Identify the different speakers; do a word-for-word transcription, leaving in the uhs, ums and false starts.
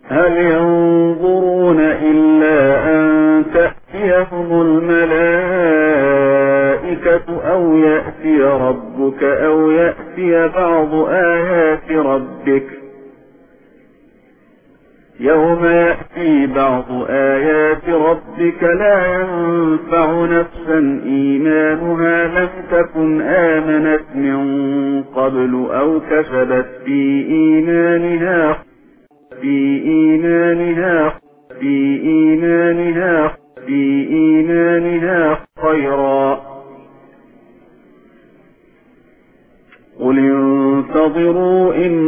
Speaker 1: هل ينظرون إلا أن تأتيهم الملائكة أو يأتي ربك أو يأتي بعض آيات ربك يوم يأتي بعض آيات ربك لا ينفع نفسا إيمانها لم تكن آمنت من قبل أو كسبت في إيمانها في إيمانها في إيمانها في إيمانها خيرا قل انتظروا إن